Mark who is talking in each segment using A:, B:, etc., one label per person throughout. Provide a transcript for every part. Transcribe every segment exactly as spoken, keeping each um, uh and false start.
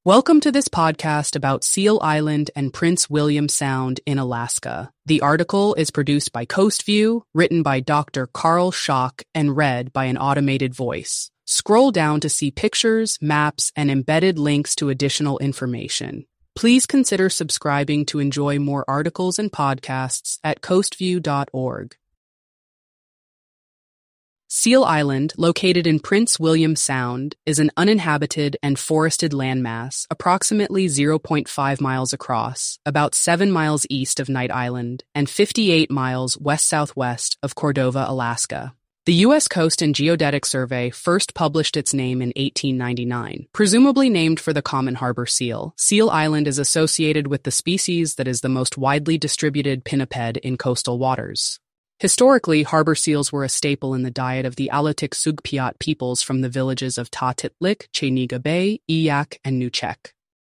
A: Welcome to this podcast about Seal Island and Prince William Sound in Alaska. The article is produced by CoastView, written by Doctor Carl Schock, and read by an automated voice. Scroll down to see pictures, maps, and embedded links to additional information. Please consider subscribing to enjoy more articles and podcasts at coastview dot org. Seal Island, located in Prince William Sound, is an uninhabited and forested landmass approximately zero point five miles across, about seven miles east of Knight Island, and fifty-eight miles west-southwest of Cordova, Alaska. The U S Coast and Geodetic Survey first published its name in eighteen ninety-nine. Presumably named for the common harbor seal, Seal Island is associated with the species that is the most widely distributed pinniped in coastal waters. Historically, harbor seals were a staple in the diet of the Alutiiq-Sugpiat peoples from the villages of Tatitlik, Chenega Bay, Eyak, and Nuchek.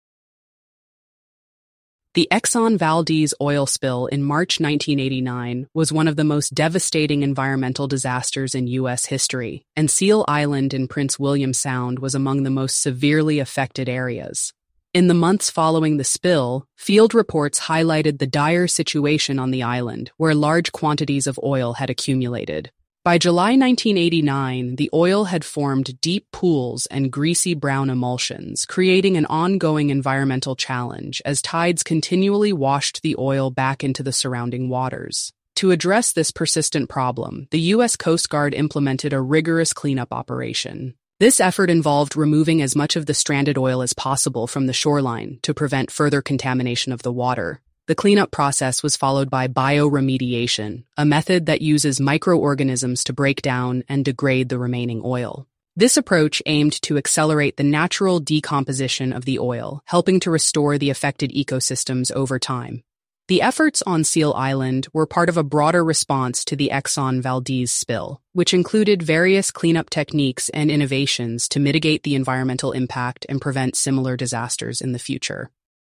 A: The Exxon Valdez oil spill in March nineteen eighty-nine was one of the most devastating environmental disasters in U S history, and Seal Island in Prince William Sound was among the most severely affected areas. In the months following the spill, field reports highlighted the dire situation on the island, where large quantities of oil had accumulated. By July nineteen eighty-nine, the oil had formed deep pools and greasy brown emulsions, creating an ongoing environmental challenge as tides continually washed the oil back into the surrounding waters. To address this persistent problem, the U S Coast Guard implemented a rigorous cleanup operation. This effort involved removing as much of the stranded oil as possible from the shoreline to prevent further contamination of the water. The cleanup process was followed by bioremediation, a method that uses microorganisms to break down and degrade the remaining oil. This approach aimed to accelerate the natural decomposition of the oil, helping to restore the affected ecosystems over time. The efforts on Seal Island were part of a broader response to the Exxon Valdez spill, which included various cleanup techniques and innovations to mitigate the environmental impact and prevent similar disasters in the future.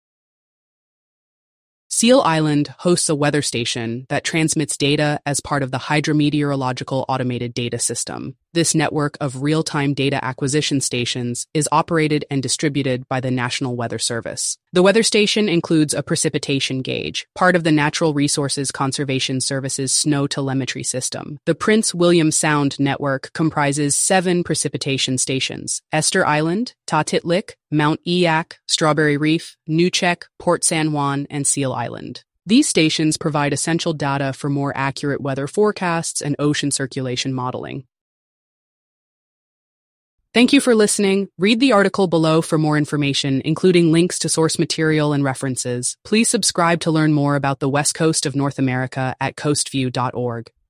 A: Seal Island hosts a weather station that transmits data as part of the Hydrometeorological Automated Data System. This network of real-time data acquisition stations is operated and distributed by the National Weather Service. The weather station includes a precipitation gauge, part of the Natural Resources Conservation Service's snow telemetry system. The Prince William Sound network comprises seven precipitation stations: Esther Island, Tatitlik, Mount Eyak, Strawberry Reef, Nuchek, Port San Juan, and Seal Island. These stations provide essential data for more accurate weather forecasts and ocean circulation modeling. Thank you for listening. Read the article below for more information, including links to source material and references. Please subscribe to learn more about the West Coast of North America at coastview dot org.